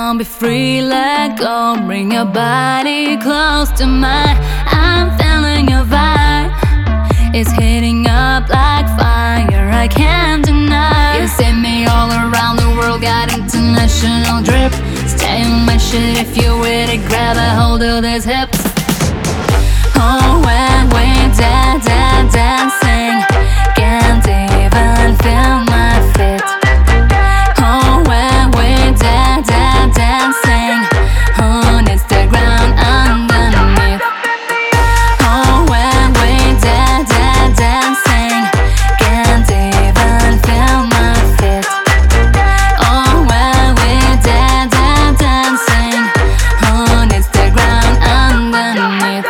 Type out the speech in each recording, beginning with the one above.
down, be free, let go. Bring your body close to mine. I'm feeling your vibe. It's heating up like fire, I can't deny. You see me all around the world, got international drip. Stay on my shit if you with it, grab a hold of these hips. Oh, when we dancing, can't even feel my feet. Oh, when we dancing, who needs the ground underneath? Oh, when we dancing, can't even feel my feet. Oh, when we dancing, who needs the ground underneath?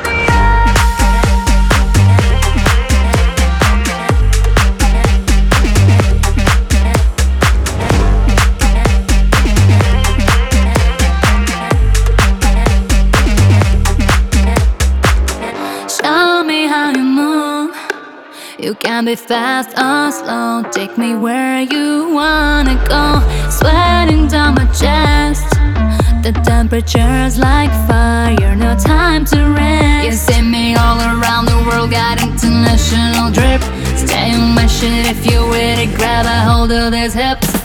Show me how you move. You can be fast or slow. Take me where you wanna go. Sweating down my chest. The temperature's like fire, no time to rest. You see me all around the world, got international drip. Stay on my shit if you with it, grab a hold of these hips.